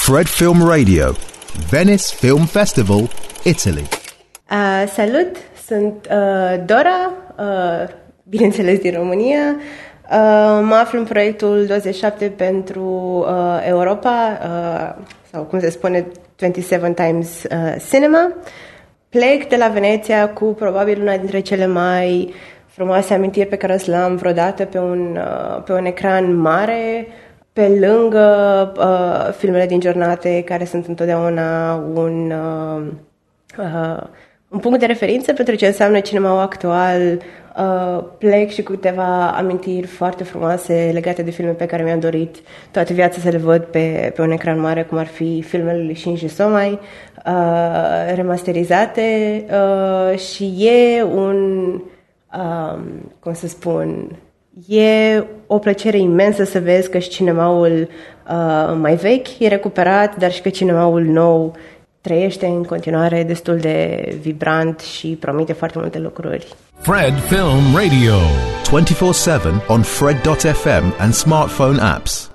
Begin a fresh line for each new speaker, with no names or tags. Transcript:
Fred Film Radio, Venice Film Festival, Italy.
Salut, sunt Dora, bineînțeles din România. Mă aflu în proiectul 27 pentru Europa, sau cum se spune, 27 Times Cinema. Plec de la Veneția cu probabil una dintre cele mai frumoase amintiri pe care o să le am vreodată pe un ecran mare, pe lângă filmele din giornate, care sunt întotdeauna un punct de referință pentru ce înseamnă cinemaul actual. Plec și cu câteva amintiri foarte frumoase legate de filme pe care mi-am dorit toată viața să le văd pe un ecran mare, cum ar fi filmele lui Shinji Somai, remasterizate, și e e o plăcere imensă să vezi că și cinemaul mai vechi e recuperat, dar și că cinemaul nou trăiește în continuare destul de vibrant și promite foarte multe lucruri.
Fred Film Radio, 24/7 on Fred.fm and smartphone apps.